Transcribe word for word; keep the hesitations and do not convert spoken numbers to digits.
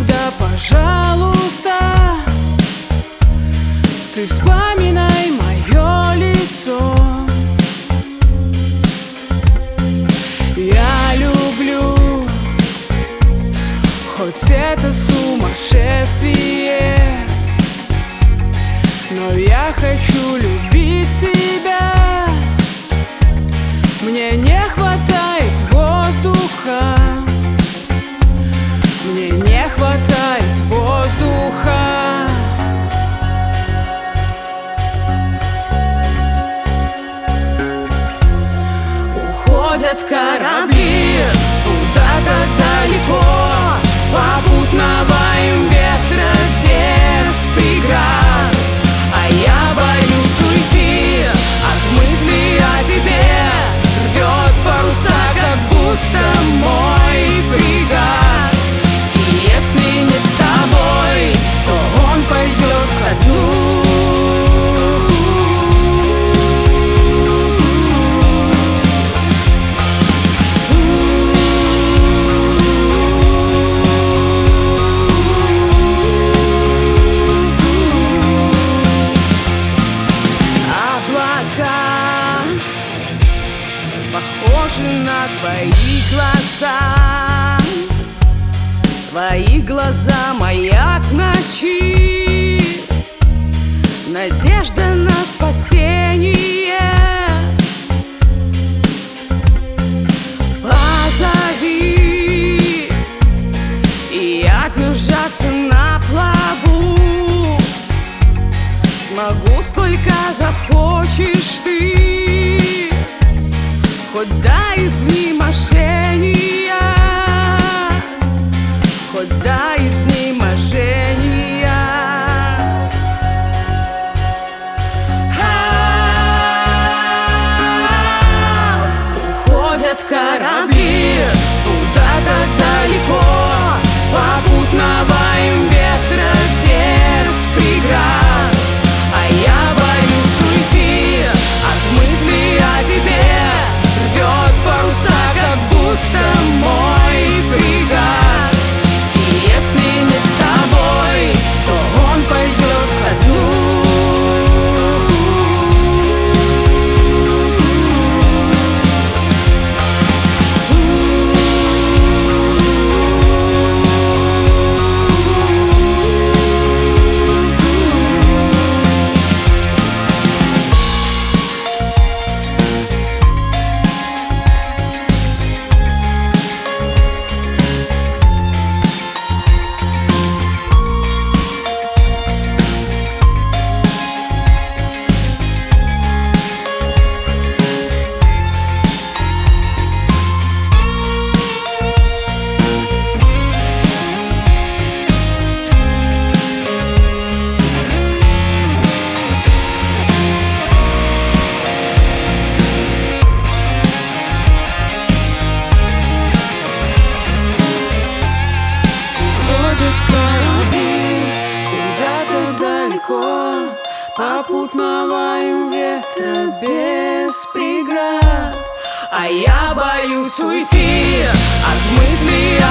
тогда, пожалуйста, ты вспоминай мое лицо. Я люблю, хоть это сумасшествие, но я хочу любить тебя. Мне не хватает воздуха, мне не хватает воздуха. Уходят корабли куда-то далеко, попутного им ветра без преград. А я боюсь уйти от мысли о тебе, рвет паруса, как будто мой фрегат. И если не с тобой, то он пойдет ко дну. Похожи на твои глаза, твои глаза — маяк ночи, надежда на спасение. Позови, и я держаться на плаву смогу, сколько захочешь ты. Хоть до изнеможения, хоть до изнеможения. А-а-а, уходят корабли куда-то далеко, попутного им ветра без преград. А я боюсь уйти от мысли о тебе, рвет паруса, как будто мой фрегат. И если не с тобой, то он пойдет ко дну. Попутного им ветра без преград. А я боюсь уйти от мысли